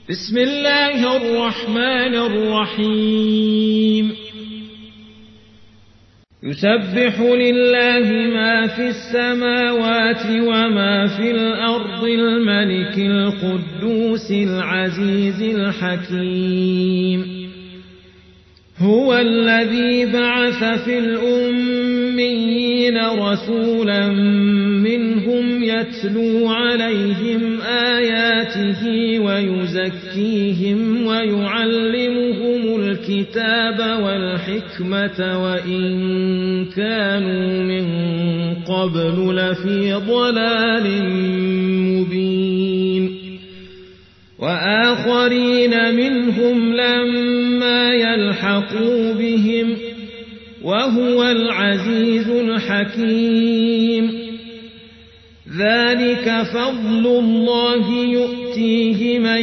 بسم الله الرحمن الرحيم يسبح لله ما في السماوات وما في الأرض الملك القدوس العزيز الحكيم هو الذي بعث في الأميين رسولا منهم يتلو عليهم آياته ويزكيهم ويعلمهم الكتاب والحكمة وإن كانوا من قبل لفي ضلال مبين وآخرين منهم لما يلحقوا بهم وهو العزيز الحكيم ذلك فضل الله يؤتيه من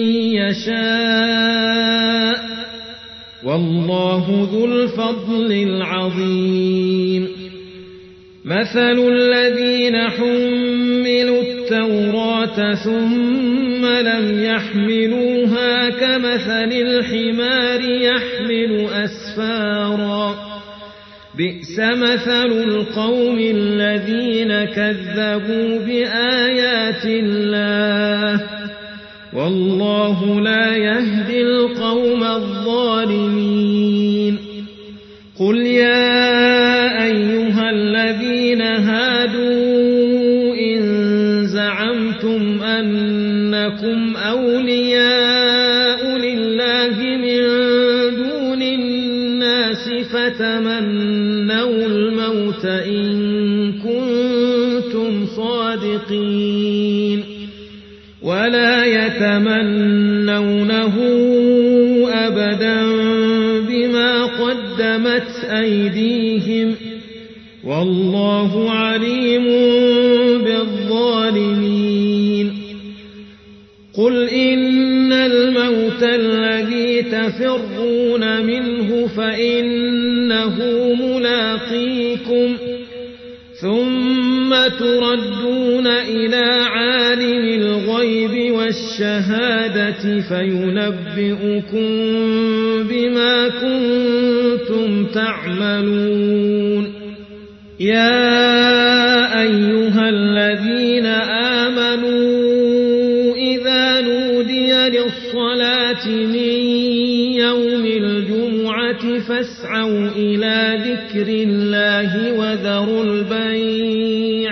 يشاء والله ذو الفضل العظيم مثل الذين حملوا التوراة ثم لم يحملوها كمثل الحمار يحمل أسفارا بئس مثل القوم الذين كذبوا بآيات الله والله لا يهدي القوم الظالمين قل يا أيها الذين هادوا إن زعمتم أنكم أولياء لله من دون الناس فتمنوا الموت إن كنتم صادقين ولا يتمنونه أبدا بما قدمت أيديهم والله عليم بالظالمين قل إن الموت الذي تفرون منه فإنه ملاقيكم ثم تردون إلى عالم الغيب والشهادة فينبئكم بما كنتم تعملون يا أيها الذين آمنوا إذا نودي للصلاة من يوم الجمعة فاسعوا إلى ذكر الله وذروا البيع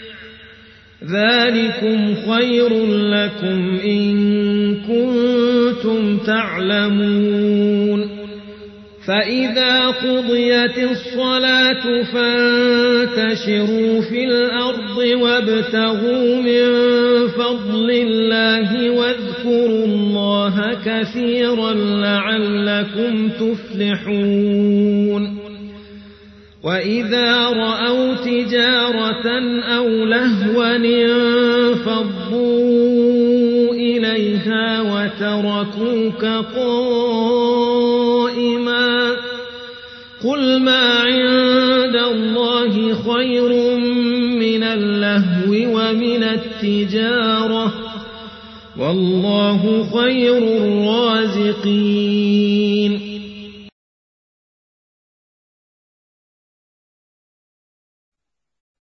ذلكم خير لكم إن كنتم تعلمون فإذا قضيت الصلاة فانتشروا في الأرض وابتغوا من فضل الله واذكروا الله كثيرا لعلكم تفلحون وإذا رأوا تجارة أو لهوا انفضوا إليها وتركوك قائما قل ما عند الله خير من اللهو ومن التجارة والله خير الرازقين